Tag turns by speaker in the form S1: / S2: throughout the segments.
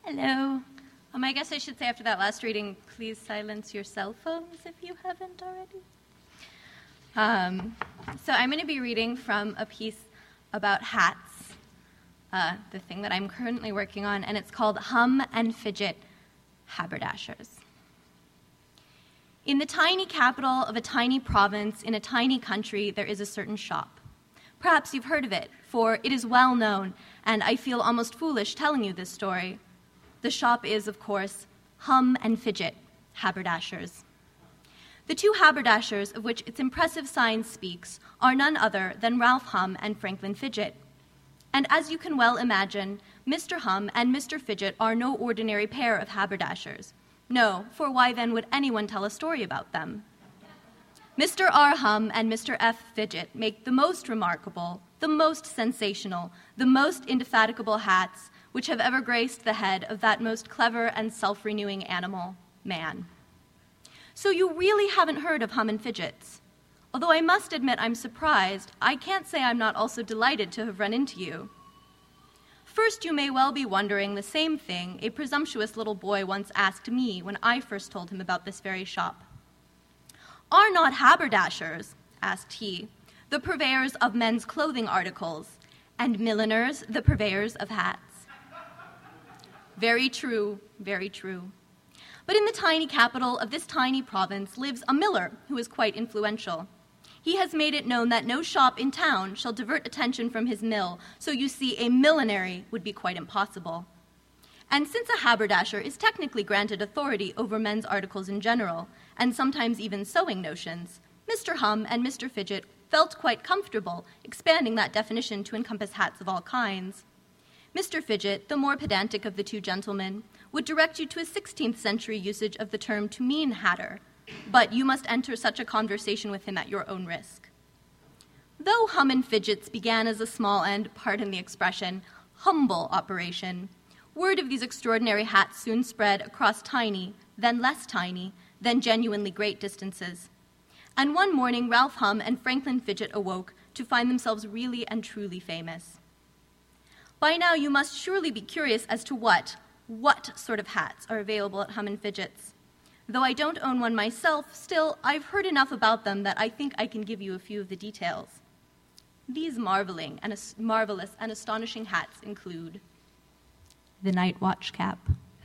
S1: Hello. I guess I should say after that last reading, please silence your cell phones if you haven't already. So I'm going to be reading from a piece about hats, the thing that I'm currently working on, and it's called Hum and Fidget Haberdashers. In the tiny capital of a tiny province in a tiny country, there is a certain shop. Perhaps you've heard of it, for it is well known, and I feel almost foolish telling you this story. The shop is, of course, Hum and Fidget Haberdashers. The two haberdashers of which its impressive sign speaks are none other than Ralph Hum and Franklin Fidget. And as you can well imagine, Mr. Hum and Mr. Fidget are no ordinary pair of haberdashers. No, for why then would anyone tell a story about them? Mr. R. Hum and Mr. F. Fidget make the most remarkable, the most sensational, the most indefatigable hats which have ever graced the head of that most clever and self-renewing animal, man. So you really haven't heard of Hum and Fidgets. Although I must admit I'm surprised, I can't say I'm not also delighted to have run into you. First, you may well be wondering the same thing a presumptuous little boy once asked me when I first told him about this very shop. Are not haberdashers, asked he, the purveyors of men's clothing articles, and milliners the purveyors of hats? Very true, very true. But in the tiny capital of this tiny province lives a miller who is quite influential. He has made it known that no shop in town shall divert attention from his mill, so you see a millinery would be quite impossible. And since a haberdasher is technically granted authority over men's articles in general, and sometimes even sewing notions, Mr. Hum and Mr. Fidget felt quite comfortable expanding that definition to encompass hats of all kinds. Mr. Fidget, the more pedantic of the two gentlemen, would direct you to a 16th century usage of the term to mean hatter, but you must enter such a conversation with him at your own risk. Though Hum and Fidgets began as a small and, pardon the expression, humble operation, word of these extraordinary hats soon spread across tiny, then less tiny, then genuinely great distances. And one morning Ralph Hum and Franklin Fidget awoke to find themselves really and truly famous. By now you must surely be curious as to what sort of hats are available at Hum and Fidget's. Though I don't own one myself, still, I've heard enough about them that I think I can give you a few of the details. These marvelous and astonishing hats include the night watch cap.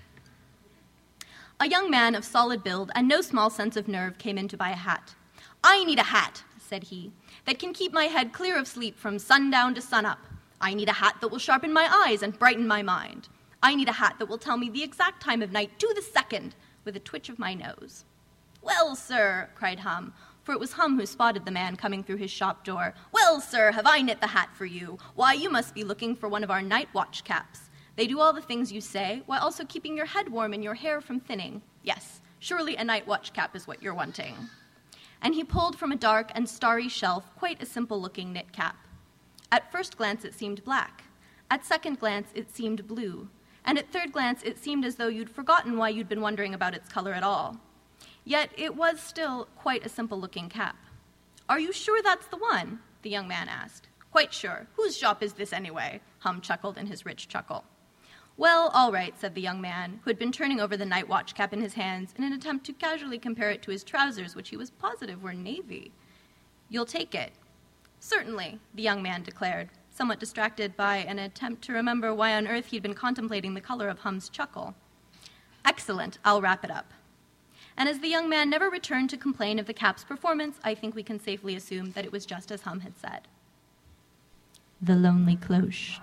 S1: A young man of solid build and no small sense of nerve came in to buy a hat. I need a hat, said he, that can keep my head clear of sleep from sundown to sunup. I need a hat that will sharpen my eyes and brighten my mind. I need a hat that will tell me the exact time of night to the second with a twitch of my nose. Well, sir, cried Hum, for it was Hum who spotted the man coming through his shop door. Well, sir, have I knit the hat for you? Why, you must be looking for one of our night watch caps. They do all the things you say, while also keeping your head warm and your hair from thinning. Yes, surely a night watch cap is what you're wanting. And he pulled from a dark and starry shelf quite a simple-looking knit cap. At first glance, it seemed black. At second glance, it seemed blue. And at third glance, it seemed as though you'd forgotten why you'd been wondering about its color at all. Yet it was still quite a simple-looking cap. Are you sure that's the one? The young man asked. Quite sure. Whose shop is this anyway? Hum chuckled in his rich chuckle. Well, all right, said the young man, who had been turning over the night watch cap in his hands in an attempt to casually compare it to his trousers, which he was positive were navy. You'll take it. Certainly, the young man declared, somewhat distracted by an attempt to remember why on earth he'd been contemplating the color of Hum's chuckle. Excellent, I'll wrap it up. And as the young man never returned to complain of the cap's performance, I think we can safely assume that it was just as Hum had said. The lonely cloche.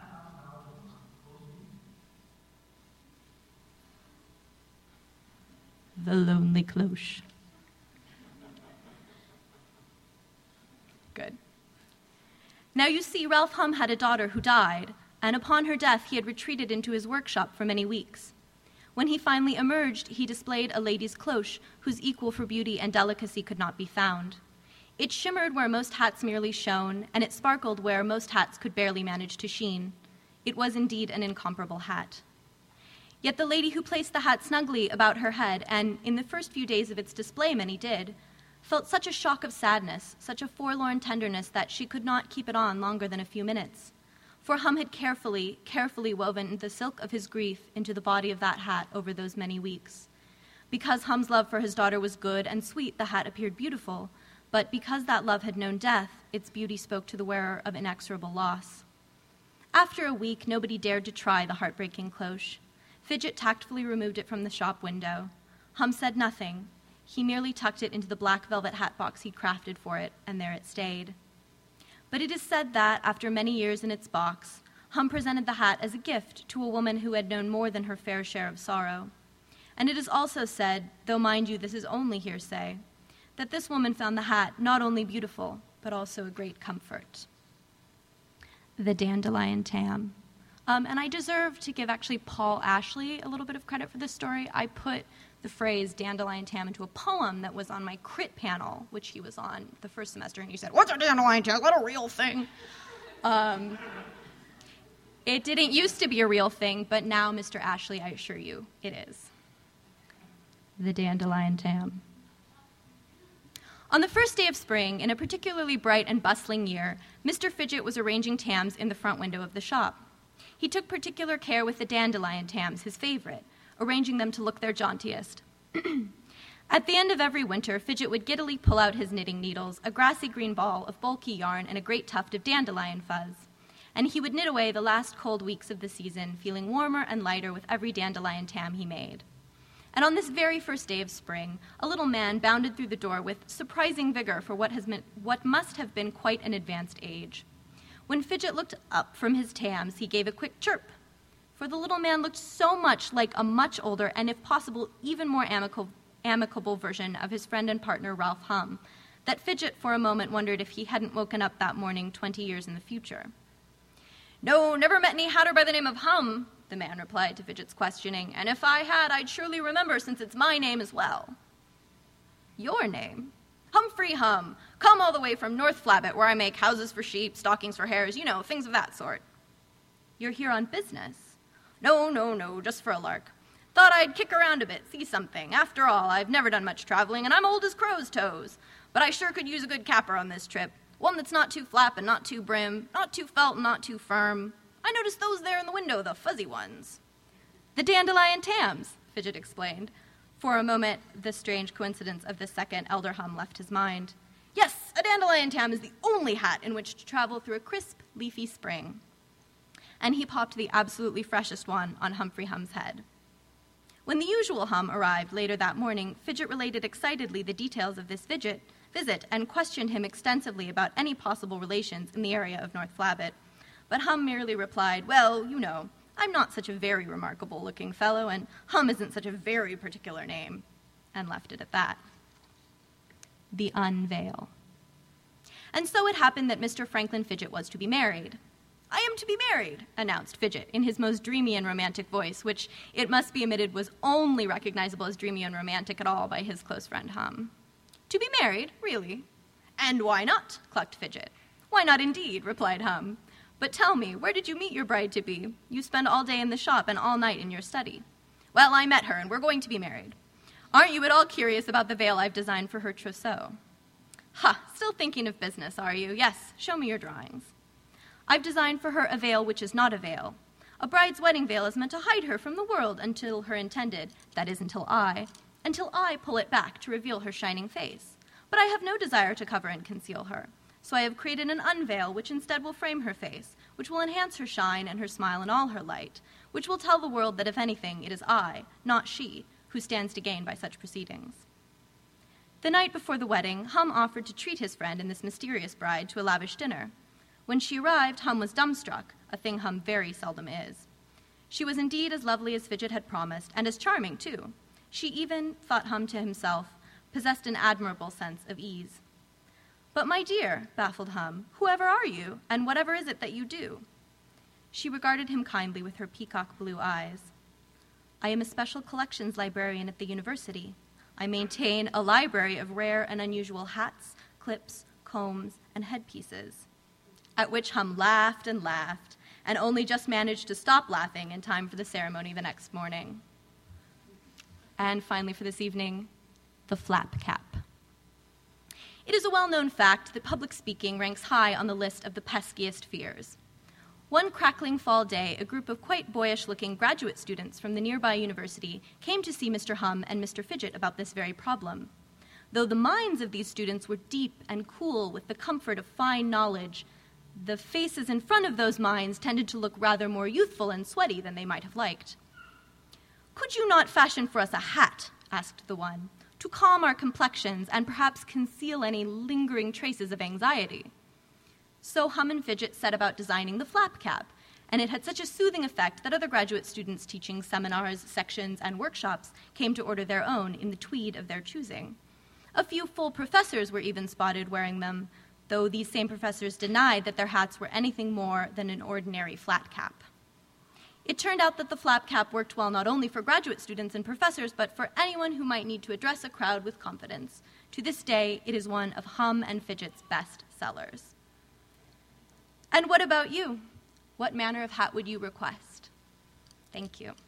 S1: The lonely cloche. Good. Now you see, Ralph Hum had a daughter who died, and upon her death he had retreated into his workshop for many weeks. When he finally emerged, he displayed a lady's cloche whose equal for beauty and delicacy could not be found. It shimmered where most hats merely shone, and it sparkled where most hats could barely manage to sheen. It was indeed an incomparable hat. Yet the lady who placed the hat snugly about her head, and in the first few days of its display many did, felt such a shock of sadness, such a forlorn tenderness that she could not keep it on longer than a few minutes. For Hum had carefully woven the silk of his grief into the body of that hat over those many weeks. Because Hum's love for his daughter was good and sweet, the hat appeared beautiful, but because that love had known death, its beauty spoke to the wearer of inexorable loss. After a week, nobody dared to try the heartbreaking cloche. Fidget tactfully removed it from the shop window. Hum said nothing. He merely tucked it into the black velvet hat box he'd crafted for it, and there it stayed. But it is said that, after many years in its box, Hum presented the hat as a gift to a woman who had known more than her fair share of sorrow. And it is also said, though mind you, this is only hearsay, that this woman found the hat not only beautiful, but also a great comfort. The Dandelion Tam. And I deserve to give actually Paul Ashley a little bit of credit for this story. I put the phrase dandelion tam into a poem that was on my crit panel, which he was on the first semester, and he said, "What's a dandelion tam? Is that a real thing?" It didn't used to be a real thing, but now, Mr. Ashley, I assure you, it is. The Dandelion Tam. On the first day of spring, in a particularly bright and bustling year, Mr. Fidget was arranging tams in the front window of the shop. He took particular care with the dandelion tams, his favorite, arranging them to look their jauntiest. At the end of every winter, Fidget would giddily pull out his knitting needles, a grassy green ball of bulky yarn, and a great tuft of dandelion fuzz. And he would knit away the last cold weeks of the season, feeling warmer and lighter with every dandelion tam he made. And on this very first day of spring, a little man bounded through the door with surprising vigor for what must have been quite an advanced age. When Fidget looked up from his tams, he gave a quick chirp, for the little man looked so much like a much older and, if possible, even more amicable version of his friend and partner, Ralph Hum, that Fidget for a moment wondered if he hadn't woken up that morning 20 years in the future. "No, never met any hatter by the name of Hum," the man replied to Fidget's questioning, "and if I had, I'd surely remember, since it's my name as well." "Your name?" "Humphrey Hum. Come all the way from North Flabbit, where I make houses for sheep, stockings for hares, you know, things of that sort." "You're here on business?" No, just for a lark. Thought I'd kick around a bit, see something. After all, I've never done much traveling, and I'm old as crow's toes. But I sure could use a good capper on this trip. One that's not too flap and not too brim, not too felt and not too firm. I noticed those there in the window, the fuzzy ones." "The dandelion tams," Fidget explained. For a moment, the strange coincidence of the second elder Hum left his mind. "Yes, a dandelion tam is the only hat in which to travel through a crisp, leafy spring." And he popped the absolutely freshest one on Humphrey Hum's head. When the usual Hum arrived later that morning, Fidget related excitedly the details of this visit and questioned him extensively about any possible relations in the area of North Flabbit. But Hum merely replied, "Well, you know, I'm not such a very remarkable-looking fellow, and Hum isn't such a very particular name," and left it at that. The unveil. And so it happened that Mr. Franklin Fidget was to be married. "I am to be married," announced Fidget in his most dreamy and romantic voice, which, it must be admitted, was only recognizable as dreamy and romantic at all by his close friend Hum. "To be married, really?" "And why not?" clucked Fidget. "Why not indeed," replied Hum. "But tell me, where did you meet your bride-to-be? You spend all day in the shop and all night in your study." "Well, I met her, and we're going to be married." "Aren't you at all curious about the veil I've designed for her trousseau?" "Ha, still thinking of business, are you? Yes, show me your drawings." "I've designed for her a veil which is not a veil. A bride's wedding veil is meant to hide her from the world until her intended, that is, until I pull it back to reveal her shining face. But I have no desire to cover and conceal her. So I have created an unveil which instead will frame her face, which will enhance her shine and her smile and all her light, which will tell the world that if anything, it is I, not she, who stands to gain by such proceedings." The night before the wedding, Hum offered to treat his friend and this mysterious bride to a lavish dinner. When she arrived, Hum was dumbstruck, a thing Hum very seldom is. She was indeed as lovely as Fidget had promised, and as charming, too. She even, thought Hum to himself, possessed an admirable sense of ease. "But, my dear," baffled Hum, "whoever are you, and whatever is it that you do?" She regarded him kindly with her peacock blue eyes. "I am a special collections librarian at the university. I maintain a library of rare and unusual hats, clips, combs, and headpieces." At which Hum laughed, and only just managed to stop laughing in time for the ceremony the next morning. And finally for this evening, the flap cap. It is a well-known fact that public speaking ranks high on the list of the peskiest fears. One crackling fall day, a group of quite boyish-looking graduate students from the nearby university came to see Mr. Hum and Mr. Fidget about this very problem. Though the minds of these students were deep and cool with the comfort of fine knowledge, the faces in front of those minds tended to look rather more youthful and sweaty than they might have liked. "Could you not fashion for us a hat," asked the one, "to calm our complexions and perhaps conceal any lingering traces of anxiety?" So Hum and Fidget set about designing the flap cap, and it had such a soothing effect that other graduate students teaching seminars, sections, and workshops came to order their own in the tweed of their choosing. A few full professors were even spotted wearing them, though these same professors denied that their hats were anything more than an ordinary flat cap. It turned out that the flap cap worked well not only for graduate students and professors, but for anyone who might need to address a crowd with confidence. To this day, it is one of Hum and Fidget's best sellers. And what about you? What manner of hat would you request? Thank you.